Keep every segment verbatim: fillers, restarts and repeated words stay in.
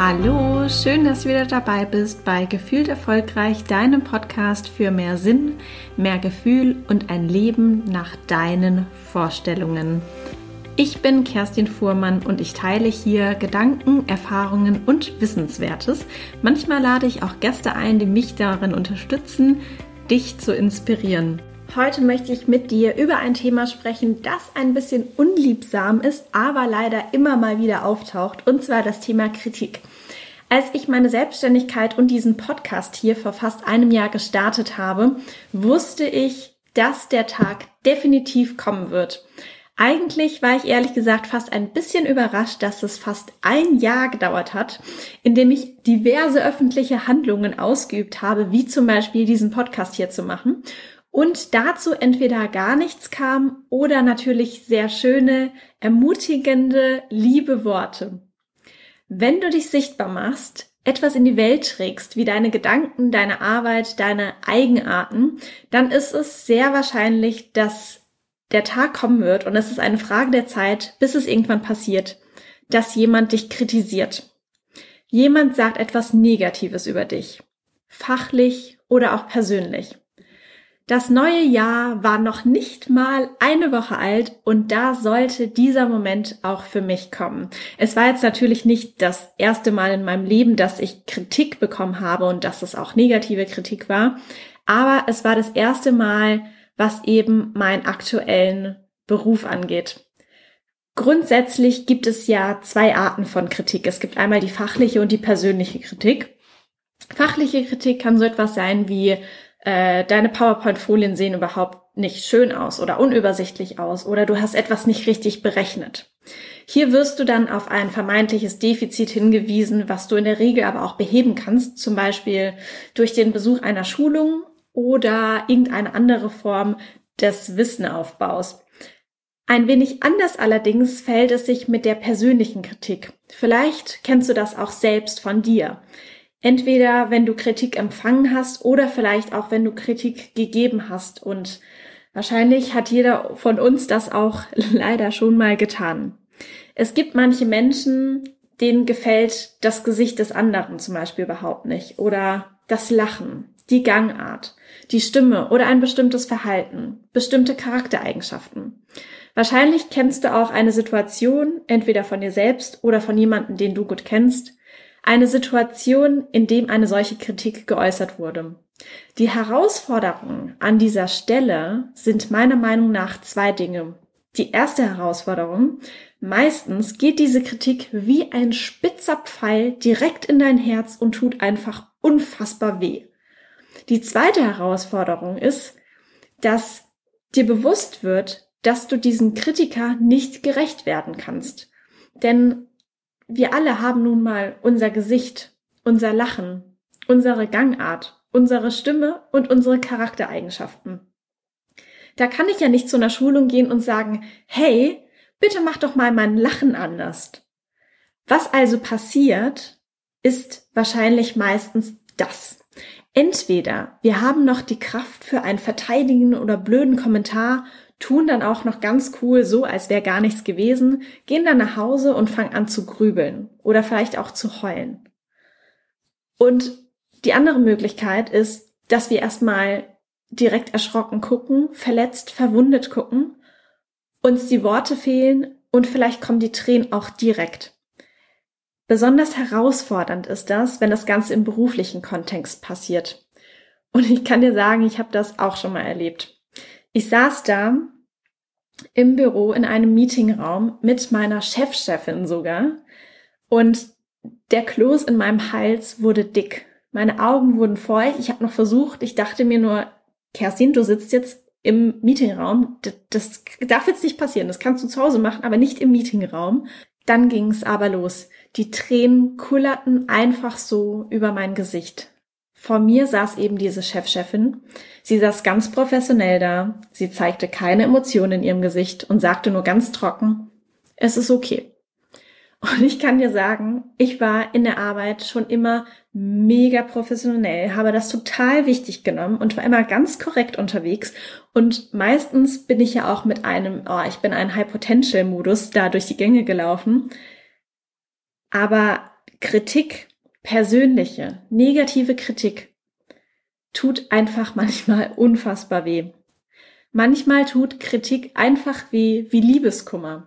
Hallo, schön, dass du wieder dabei bist bei Gefühlt Erfolgreich, deinem Podcast für mehr Sinn, mehr Gefühl und ein Leben nach deinen Vorstellungen. Ich bin Kerstin Fuhrmann und ich teile hier Gedanken, Erfahrungen und Wissenswertes. Manchmal lade ich auch Gäste ein, die mich darin unterstützen, dich zu inspirieren. Heute möchte ich mit dir über ein Thema sprechen, das ein bisschen unliebsam ist, aber leider immer mal wieder auftaucht, und zwar das Thema Kritik. Als ich meine Selbstständigkeit und diesen Podcast hier vor fast einem Jahr gestartet habe, wusste ich, dass der Tag definitiv kommen wird. Eigentlich war ich ehrlich gesagt fast ein bisschen überrascht, dass es fast ein Jahr gedauert hat, in dem ich diverse öffentliche Handlungen ausgeübt habe, wie zum Beispiel diesen Podcast hier zu machen. Und dazu entweder gar nichts kam oder natürlich sehr schöne, ermutigende, liebe Worte. Wenn du dich sichtbar machst, etwas in die Welt trägst, wie deine Gedanken, deine Arbeit, deine Eigenarten, dann ist es sehr wahrscheinlich, dass der Tag kommen wird, und es ist eine Frage der Zeit, bis es irgendwann passiert, dass jemand dich kritisiert. Jemand sagt etwas Negatives über dich, fachlich oder auch persönlich. Das neue Jahr war noch nicht mal eine Woche alt und da sollte dieser Moment auch für mich kommen. Es war jetzt natürlich nicht das erste Mal in meinem Leben, dass ich Kritik bekommen habe und dass es auch negative Kritik war, aber es war das erste Mal, was eben meinen aktuellen Beruf angeht. Grundsätzlich gibt es ja zwei Arten von Kritik. Es gibt einmal die fachliche und die persönliche Kritik. Fachliche Kritik kann so etwas sein wie Äh, deine PowerPoint-Folien sehen überhaupt nicht schön aus oder unübersichtlich aus oder du hast etwas nicht richtig berechnet. Hier wirst du dann auf ein vermeintliches Defizit hingewiesen, was du in der Regel aber auch beheben kannst, zum Beispiel durch den Besuch einer Schulung oder irgendeine andere Form des Wissenaufbaus. Ein wenig anders allerdings verhält es sich mit der persönlichen Kritik. Vielleicht kennst du das auch selbst von dir. Entweder wenn du Kritik empfangen hast oder vielleicht auch wenn du Kritik gegeben hast. Und wahrscheinlich hat jeder von uns das auch leider schon mal getan. Es gibt manche Menschen, denen gefällt das Gesicht des anderen zum Beispiel überhaupt nicht. Oder das Lachen, die Gangart, die Stimme oder ein bestimmtes Verhalten, bestimmte Charaktereigenschaften. Wahrscheinlich kennst du auch eine Situation, entweder von dir selbst oder von jemandem, den du gut kennst, eine Situation, in dem eine solche Kritik geäußert wurde. Die Herausforderungen an dieser Stelle sind meiner Meinung nach zwei Dinge. Die erste Herausforderung: meistens geht diese Kritik wie ein spitzer Pfeil direkt in dein Herz und tut einfach unfassbar weh. Die zweite Herausforderung ist, dass dir bewusst wird, dass du diesem Kritiker nicht gerecht werden kannst. Denn wir alle haben nun mal unser Gesicht, unser Lachen, unsere Gangart, unsere Stimme und unsere Charaktereigenschaften. Da kann ich ja nicht zu einer Schulung gehen und sagen, hey, bitte mach doch mal mein Lachen anders. Was also passiert, ist wahrscheinlich meistens das. Entweder wir haben noch die Kraft für einen verteidigenden oder blöden Kommentar, tun dann auch noch ganz cool so, als wäre gar nichts gewesen, gehen dann nach Hause und fangen an zu grübeln oder vielleicht auch zu heulen. Und die andere Möglichkeit ist, dass wir erstmal direkt erschrocken gucken, verletzt, verwundet gucken, uns die Worte fehlen und vielleicht kommen die Tränen auch direkt. Besonders herausfordernd ist das, wenn das Ganze im beruflichen Kontext passiert. Und ich kann dir sagen, ich habe das auch schon mal erlebt. Ich saß da im Büro in einem Meetingraum mit meiner Chefchefin sogar und der Kloß in meinem Hals wurde dick. Meine Augen wurden feucht. Ich habe noch versucht, ich dachte mir nur, Kerstin, du sitzt jetzt im Meetingraum. Das, das darf jetzt nicht passieren. Das kannst du zu Hause machen, aber nicht im Meetingraum. Dann ging es aber los. Die Tränen kullerten einfach so über mein Gesicht. Vor mir saß eben diese Chefchefin. Sie saß ganz professionell da. Sie zeigte keine Emotionen in ihrem Gesicht und sagte nur ganz trocken, es ist okay. Und ich kann dir sagen, ich war in der Arbeit schon immer mega professionell, habe das total wichtig genommen und war immer ganz korrekt unterwegs. Und meistens bin ich ja auch mit einem, oh, ich bin ein High-Potential-Modus da durch die Gänge gelaufen. Aber Kritik, persönliche, negative Kritik, tut einfach manchmal unfassbar weh. Manchmal tut Kritik einfach weh wie Liebeskummer.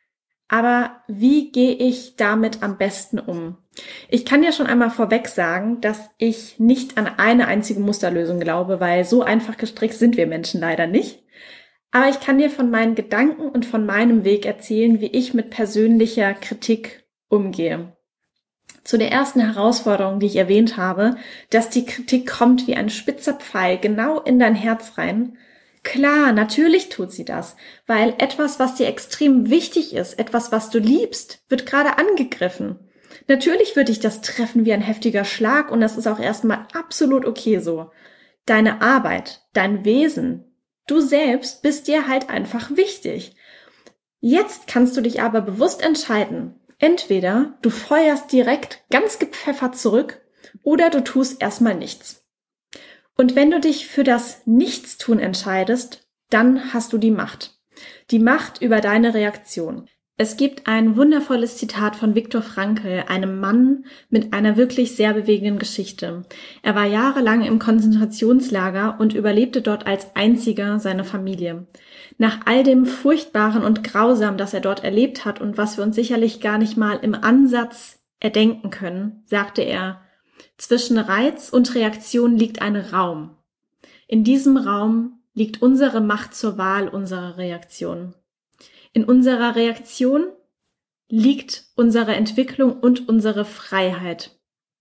Aber wie gehe ich damit am besten um? Ich kann ja schon einmal vorweg sagen, dass ich nicht an eine einzige Musterlösung glaube, weil so einfach gestrickt sind wir Menschen leider nicht. Aber ich kann dir von meinen Gedanken und von meinem Weg erzählen, wie ich mit persönlicher Kritik umgehe. Zu der ersten Herausforderung, die ich erwähnt habe, dass die Kritik kommt wie ein spitzer Pfeil genau in dein Herz rein. Klar, natürlich tut sie das, weil etwas, was dir extrem wichtig ist, etwas, was du liebst, wird gerade angegriffen. Natürlich wird dich das treffen wie ein heftiger Schlag und das ist auch erstmal absolut okay so. Deine Arbeit, dein Wesen, du selbst bist dir halt einfach wichtig. Jetzt kannst du dich aber bewusst entscheiden. Entweder du feuerst direkt ganz gepfeffert zurück oder du tust erstmal nichts. Und wenn du dich für das Nichtstun entscheidest, dann hast du die Macht. Die Macht über deine Reaktion. Es gibt ein wundervolles Zitat von Viktor Frankl, einem Mann mit einer wirklich sehr bewegenden Geschichte. Er war jahrelang im Konzentrationslager und überlebte dort als einziger seine Familie. Nach all dem Furchtbaren und Grausamen, das er dort erlebt hat und was wir uns sicherlich gar nicht mal im Ansatz erdenken können, sagte er: Zwischen Reiz und Reaktion liegt ein Raum. In diesem Raum liegt unsere Macht zur Wahl unserer Reaktion. In unserer Reaktion liegt unsere Entwicklung und unsere Freiheit.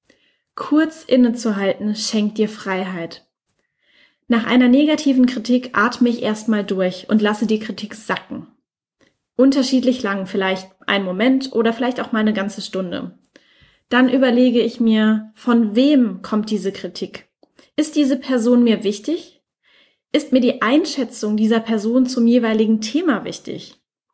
Kurz innezuhalten schenkt dir Freiheit. Nach einer negativen Kritik atme ich erstmal durch und lasse die Kritik sacken. Unterschiedlich lang, vielleicht einen Moment oder vielleicht auch mal eine ganze Stunde. Dann überlege ich mir, von wem kommt diese Kritik? Ist diese Person mir wichtig? Ist mir die Einschätzung dieser Person zum jeweiligen Thema wichtig?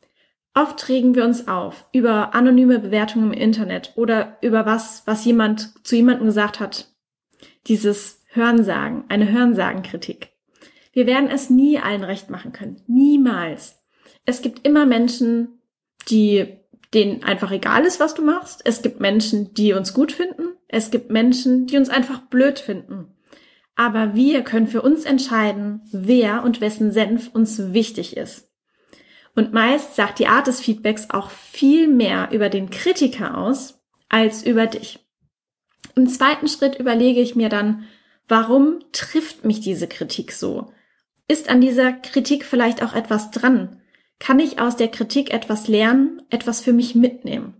Oft regen wir uns auf über anonyme Bewertungen im Internet oder über was, was jemand zu jemandem gesagt hat. Dieses Hörensagen, eine Hörensagenkritik. Wir werden es nie allen recht machen können. Niemals. Es gibt immer Menschen, die denen einfach egal ist, was du machst. Es gibt Menschen, die uns gut finden. Es gibt Menschen, die uns einfach blöd finden. Aber wir können für uns entscheiden, wer und wessen Senf uns wichtig ist. Und meist sagt die Art des Feedbacks auch viel mehr über den Kritiker aus, als über dich. Im zweiten Schritt überlege ich mir dann, warum trifft mich diese Kritik so? Ist an dieser Kritik vielleicht auch etwas dran? Kann ich aus der Kritik etwas lernen, etwas für mich mitnehmen?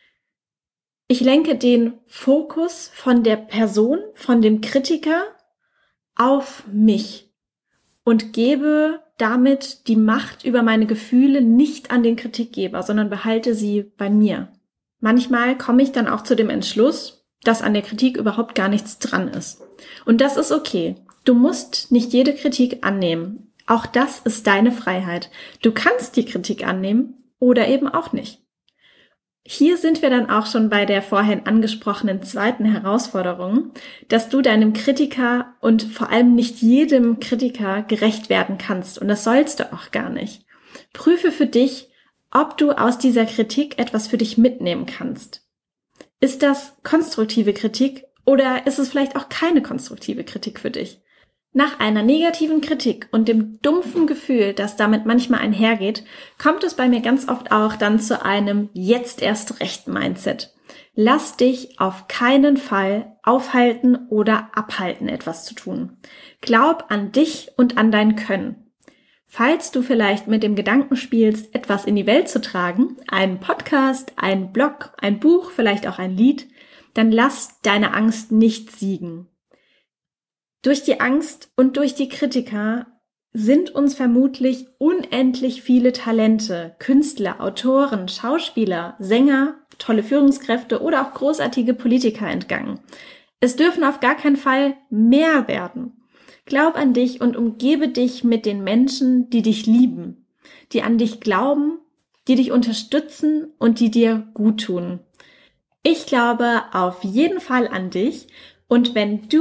Ich lenke den Fokus von der Person, von dem Kritiker auf mich und gebe damit die Macht über meine Gefühle nicht an den Kritikgeber, sondern behalte sie bei mir. Manchmal komme ich dann auch zu dem Entschluss, dass an der Kritik überhaupt gar nichts dran ist. Und das ist okay. Du musst nicht jede Kritik annehmen. Auch das ist deine Freiheit. Du kannst die Kritik annehmen oder eben auch nicht. Hier sind wir dann auch schon bei der vorhin angesprochenen zweiten Herausforderung, dass du deinem Kritiker und vor allem nicht jedem Kritiker gerecht werden kannst. Und das sollst du auch gar nicht. Prüfe für dich, ob du aus dieser Kritik etwas für dich mitnehmen kannst. Ist das konstruktive Kritik oder ist es vielleicht auch keine konstruktive Kritik für dich? Nach einer negativen Kritik und dem dumpfen Gefühl, das damit manchmal einhergeht, kommt es bei mir ganz oft auch dann zu einem jetzt erst recht Mindset. Lass dich auf keinen Fall aufhalten oder abhalten, etwas zu tun. Glaub an dich und an dein Können. Falls du vielleicht mit dem Gedanken spielst, etwas in die Welt zu tragen, einen Podcast, einen Blog, ein Buch, vielleicht auch ein Lied, dann lass deine Angst nicht siegen. Durch die Angst und durch die Kritiker sind uns vermutlich unendlich viele Talente, Künstler, Autoren, Schauspieler, Sänger, tolle Führungskräfte oder auch großartige Politiker entgangen. Es dürfen auf gar keinen Fall mehr werden. Glaub an dich und umgebe dich mit den Menschen, die dich lieben, die an dich glauben, die dich unterstützen und die dir gut tun. Ich glaube auf jeden Fall an dich und wenn du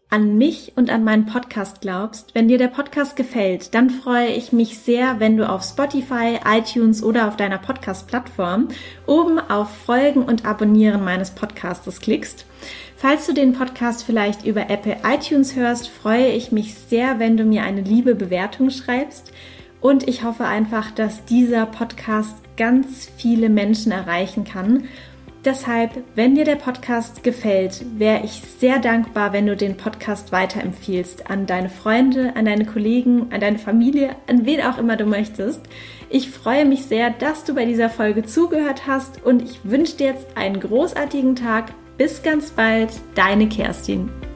an mich und an meinen Podcast glaubst, wenn dir der Podcast gefällt, dann freue ich mich sehr, wenn du auf Spotify, iTunes oder auf deiner Podcast-Plattform oben auf Folgen und Abonnieren meines Podcastes klickst. Falls du den Podcast vielleicht über Apple iTunes hörst, freue ich mich sehr, wenn du mir eine liebe Bewertung schreibst. Und ich hoffe einfach, dass dieser Podcast ganz viele Menschen erreichen kann. Deshalb, wenn dir der Podcast gefällt, wäre ich sehr dankbar, wenn du den Podcast weiterempfiehlst an deine Freunde, an deine Kollegen, an deine Familie, an wen auch immer du möchtest. Ich freue mich sehr, dass du bei dieser Folge zugehört hast und ich wünsche dir jetzt einen großartigen Tag. Bis ganz bald, deine Kerstin.